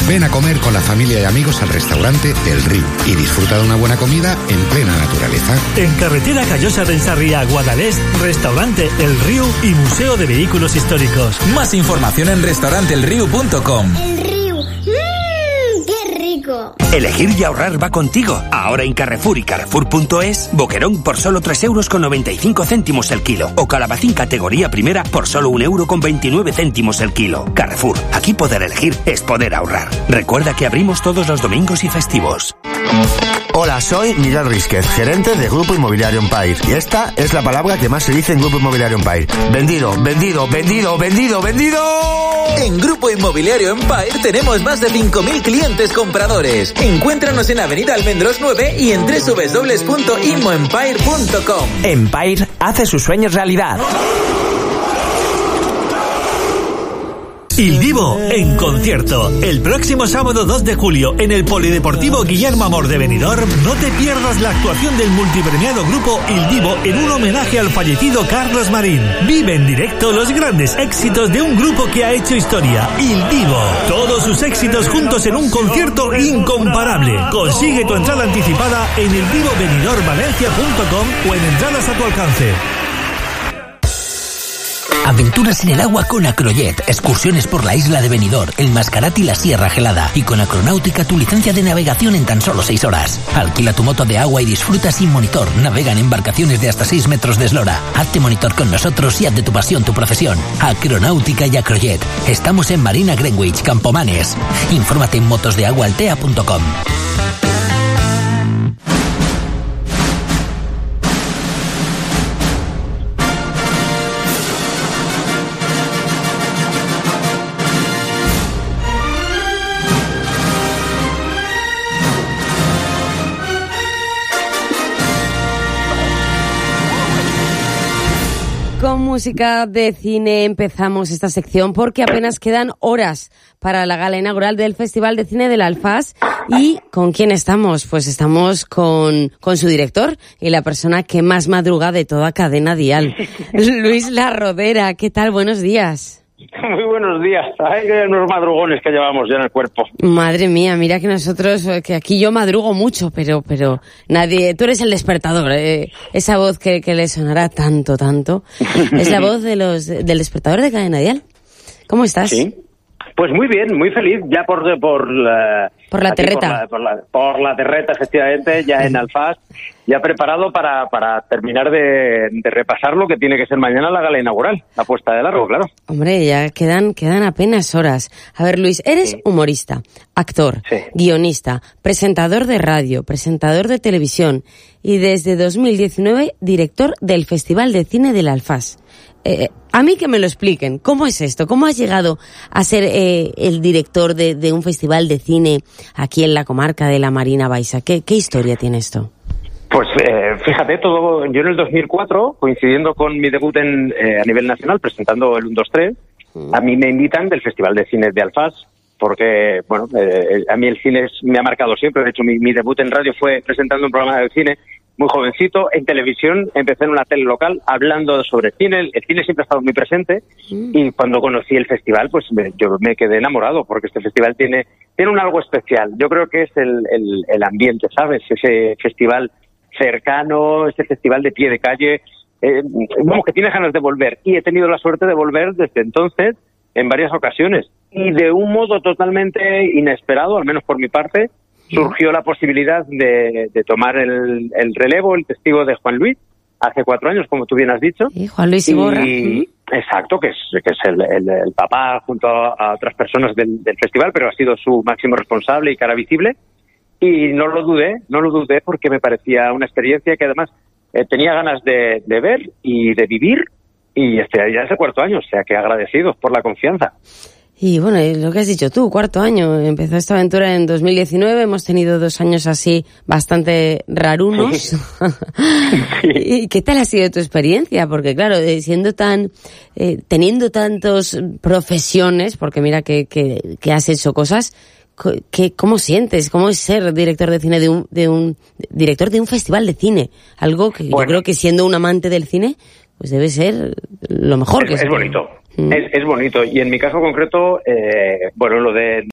Ven a comer con la familia y amigos al restaurante El Río y disfruta de una buena comida en plena naturaleza. En carretera Callosa del Sarriá, Guadalest, restaurante El Río y Museo de Vehículos Históricos. Más información en restauranteelrío.com. El Río. ¡Qué rico! Elegir y ahorrar va contigo. Ahora en Carrefour y Carrefour.es, boquerón por solo 3,95 € el kilo. O calabacín categoría primera por solo 1,29 € el kilo. Carrefour, aquí poder elegir es poder ahorrar. Recuerda que abrimos todos los domingos y festivos. Hola, soy Miguel Rísquez, gerente de Grupo Inmobiliario Empire. Y esta es la palabra que más se dice en Grupo Inmobiliario Empire. Vendido, vendido, vendido, vendido, vendido. En Grupo Inmobiliario Empire tenemos más de 5.000 clientes compradores. Encuéntranos en Avenida Almendros 9 y en www.inmoempire.com. Empire hace sus sueños realidad. Il Divo en concierto. El próximo sábado 2 de julio en el Polideportivo Guillermo Amor de Benidorm, no te pierdas la actuación del multipremiado grupo Il Divo en un homenaje al fallecido Carlos Marín. Vive en directo los grandes éxitos de un grupo que ha hecho historia, Il Divo. Todos sus éxitos juntos en un concierto incomparable. Consigue tu entrada anticipada en eldivobenidormvalencia.com o en entradas a tu alcance. Aventuras en el agua con Acrojet, excursiones por la isla de Benidorm, el Mascarat y la Sierra Gelada. Y con Acronáutica tu licencia de navegación en tan solo 6 horas. Alquila tu moto de agua y disfruta sin monitor. Navega en embarcaciones de hasta 6 metros de eslora. Hazte monitor con nosotros y haz de tu pasión tu profesión. Acronáutica y Acrojet. Estamos en Marina Greenwich, Campomanes. Infórmate en motosdeaguaaltea.com. Con música de cine empezamos esta sección porque apenas quedan horas para la gala inaugural del Festival de Cine del Alfás. ¿Y con quién estamos? Pues estamos con su director y la persona que más madruga de toda Cadena Dial, Luis La Rodera. ¿Qué tal? Buenos días. Muy buenos días. Hay unos madrugones que llevamos ya en el cuerpo. Madre mía, mira que nosotros, que aquí yo madrugo mucho, pero nadie, tú eres el despertador, esa voz que le sonará tanto, es la voz del despertador de Cadena Dial. ¿Cómo estás? Sí. Pues muy bien, muy feliz, ya por la terreta. Por la terreta, efectivamente, ya en Alfás, ya preparado para terminar de repasar lo que tiene que ser mañana la gala inaugural, la puesta de largo, claro. Hombre, ya quedan apenas horas. A ver, Luis, eres humorista, actor, guionista, presentador de radio, presentador de televisión y desde 2019 director del Festival de Cine del Alfás. A mí que me lo expliquen, ¿cómo es esto? ¿Cómo has llegado a ser el director de un festival de cine aquí en la comarca de la Marina Baixa? ¿Qué historia tiene esto? Pues fíjate, yo en el 2004, coincidiendo con mi debut a nivel nacional, presentando el 1-2-3, a mí me invitan del Festival de Cine de Alfás, porque, bueno, a mí el cine me ha marcado siempre. De hecho, mi debut en radio fue presentando un programa de cine muy jovencito. En televisión empecé en una tele local hablando sobre cine. El cine siempre ha estado muy presente y cuando conocí el festival, pues yo me quedé enamorado porque este festival tiene un algo especial. Yo creo que es el ambiente, ¿sabes? Ese festival cercano, ese festival de pie de calle, como que tienes ganas de volver. Y he tenido la suerte de volver desde entonces en varias ocasiones. Y de un modo totalmente inesperado, al menos por mi parte, surgió la posibilidad de tomar el relevo, el testigo de Juan Luis, hace 4 años, como tú bien has dicho. ¿Y Juan Luis Iborra? Exacto, que es el papá junto a otras personas del festival, pero ha sido su máximo responsable y cara visible. Y no lo dudé porque me parecía una experiencia que además tenía ganas de ver y de vivir. Y ya es el 4º año, o sea que agradecidos por la confianza. Y bueno, lo que has dicho tú, 4º año, empezó esta aventura en 2019, hemos tenido 2 años así bastante rarunos. Sí. ¿Y qué tal ha sido tu experiencia? Porque claro, teniendo tantas profesiones, porque mira que has hecho cosas, ¿cómo sientes? ¿Cómo es ser director de cine de un director de un festival de cine? Algo que yo creo que siendo un amante del cine, pues debe ser lo mejor que se puede. Es bonito. Es bonito. Y en mi caso concreto, lo de